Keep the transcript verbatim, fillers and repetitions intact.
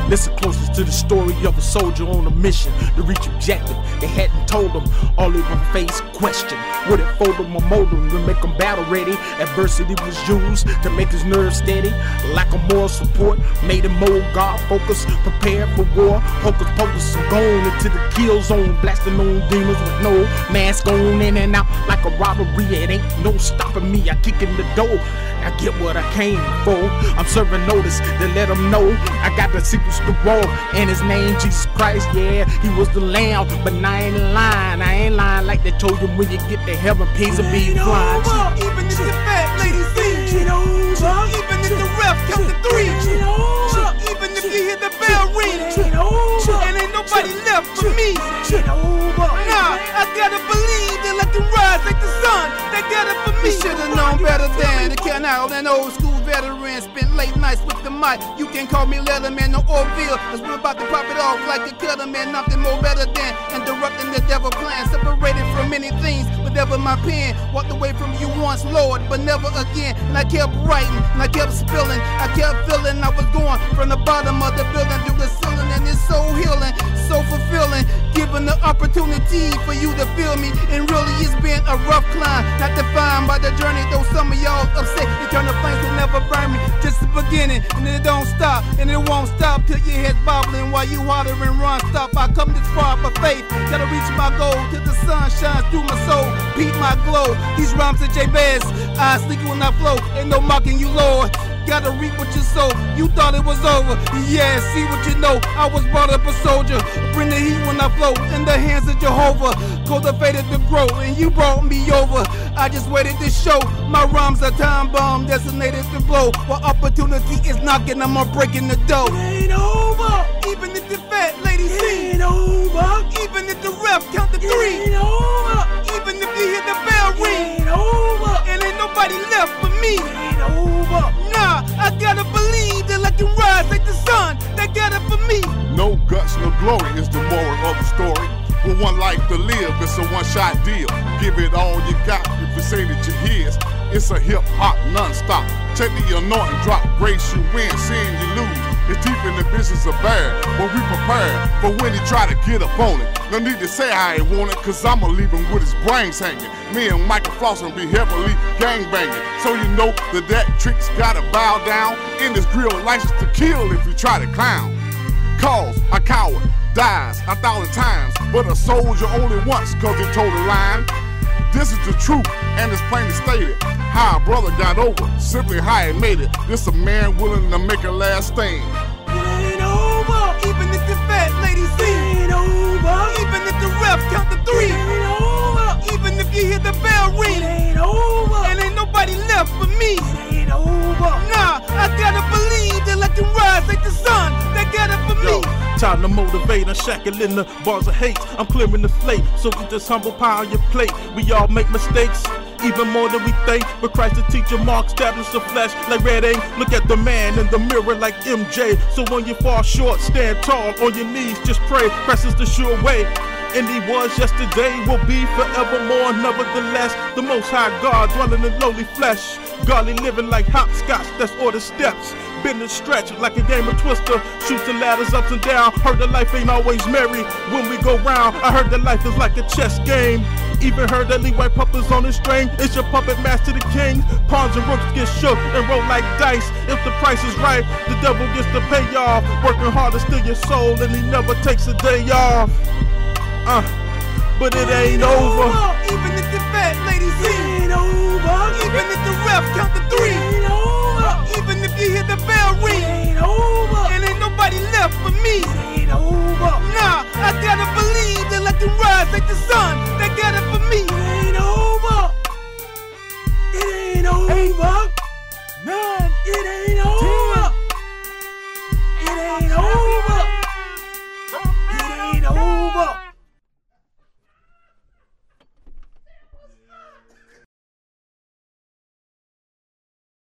Listen closely to the story of a soldier on a mission to reach objective. They hadn't told him all they would face question. Would it fold him or mold him to make him battle ready? Adversity was used to make his nerves steady. Lack of moral support made him more God focused, prepared for war. Hocus pocus and gone into the kill zone, blasting on demons with no mask on, in and out like a robbery. It ain't no stopping me. I kick in the door. I get what I came for. I'm serving notice to let them know I got the secrets to war. And his name Jesus Christ, yeah, he was the lamb. But I ain't lying, I ain't lying like they told you when you get to heaven, peas will be flying. Even if the fat lady sings, even if the ref count to three, even if you hear the bell ring, and ain't nobody left for me. Nah, I gotta believe they let them rise like the sun. They got it for me. Should've known better than to count out an old school veteran. Spent late nights with the mic. You can call me Letterman or Orville, cause we're about to pop it off like a cutter man. Nothing more better than interrupting the devil plan. Separated from many things, but never my pen. Walked away from you once, Lord, but never again. And I kept writing, and I kept spilling. I kept feeling I was going from the bottom of the building through the ceiling. And it's so healing, so fulfilling. Given the opportunity for you to feel me. And really it's been a rough climb, not defined by the journey. Though some of y'all upset, eternal flames will never burn me. Just the beginning, and it don't stop, and it won't stop till your head's bobbling while you holler and run. Stop, I come this far for faith. Gotta reach my goal till the sun shines through my soul. Beat my glow. These rhymes are J-Bass. I sleep when I flow. Ain't no mocking you, Lord. Gotta reap what you sow. You thought it was over. Yeah, see what you know. I was brought up a soldier. Bring the heat when I flow. In the hands of Jehovah. Cultivated to grow, and you brought me over. I just waited to show. My rhymes are time bomb, designated to blow. While opportunity is knocking, I'm breaking the door. It ain't over. Even if the fat lady sings. It ain't over. Even if the ref count to three. It ain't over. Even if you hear the bell ring. It ain't over. And ain't nobody left for me. It ain't over. Nah, I gotta believe that I can rise like the sun. They got it for me. No guts, no glory is the moral of the story. With one life to live, it's a one-shot deal. Give it all you got if you say that you're his. It's a hip-hop non-stop. Take the anointing, drop grace, you win, sin, you lose. It's deep in the business of bad, but we prepare for when he try to get up on it. No need to say I ain't want it, cause I'ma leave him with his brains hanging. Me and Michael Flossin be heavily gangbanging. So you know that that trick's gotta bow down. In this grill, license to kill if you try to clown. Cause a coward dies a thousand times, but a soldier only once cause he told a lie. This is the truth, and it's plainly stated. How a brother got over, simply how he made it. This a man willing to make a last stand. It ain't over. Even if the fat lady sings. It ain't over. Even if the ref count to three. It ain't over. Even if you hear the bell ring. It ain't over. And ain't nobody left for me. It ain't over. Nah, I gotta believe that I can rise like the sun. They got it for me. Yo, time to motivate, I'm shackling the bars of hate. I'm clearing the slate, so we just humble pie on your plate. We all make mistakes, even more than we think. But Christ the teacher, Mark established the flesh like red ink. Look at the man in the mirror like M J. So when you fall short, stand tall on your knees, just pray. Christ is the sure way. And he was yesterday, will be forevermore. Nevertheless, the most high God dwelling in lowly flesh. Godly living like hopscotch, that's all the steps. Bend and stretch like a game of Twister. Shoot the ladders up and down. Heard that life ain't always merry when we go round. I heard that life is like a chess game. Even heard that Leeway puppets on the string. It's your puppet master the king. Pawns and rooks get shook and roll like dice. If the price is right, the devil gets the payoff. Working hard to steal your soul and he never takes a day off. Uh, but it ain't over. Even if the fat lady sings. It ain't over. Even if the ref count to three. It ain't over. Even if you hear the bell ring. It ain't over. And ain't nobody left for me. It ain't over. Nah, I gotta believe that I can rise like the sun. They got it for me. It ain't over. It ain't over. Man, it ain't